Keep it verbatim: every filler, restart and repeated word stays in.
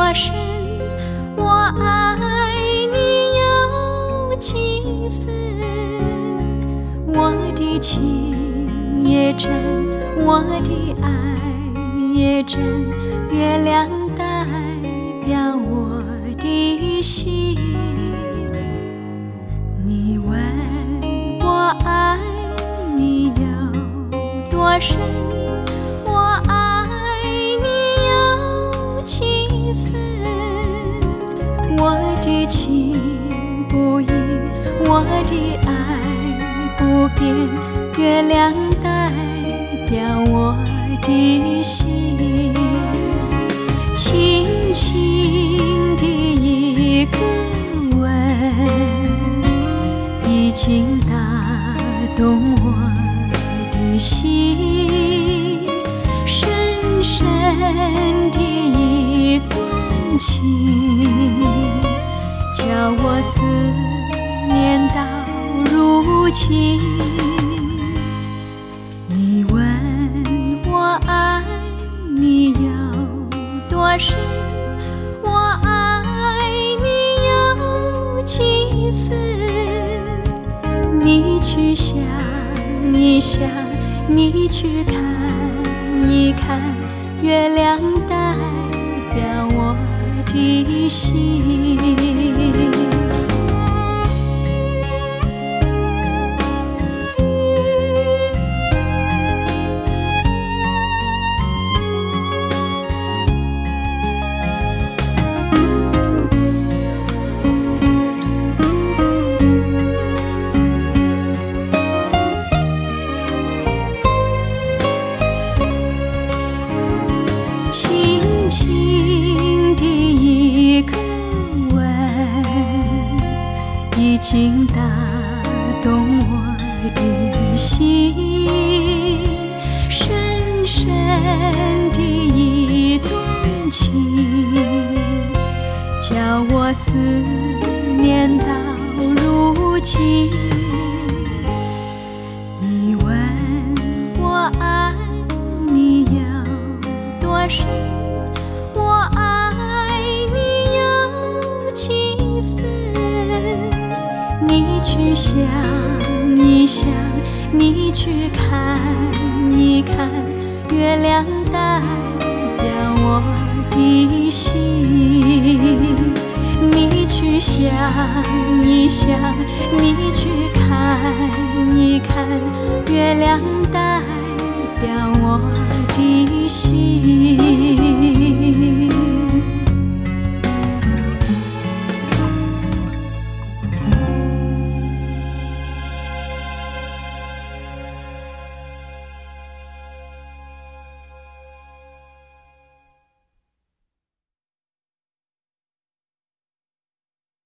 多深，我爱你有几分？我的情也真，我的爱也真，月亮代表我的心。你问我爱你有多深，我爱你有几分？我的情不移，我的爱不变，月亮代表我的心。轻轻的一个吻，已经打动我的心，深深的一段情，叫我思念到如今。你问我爱你有多深，我爱你有几分？你去想一想，你去看一看，月亮代表我的心。已经打动我的心，深深的一段情，叫我思念到如今。你问我爱你有多深，我爱你有几分？你去想一想，你去看一看，月亮代表我的心。你去想一想，你去看一看，月亮代表我的心。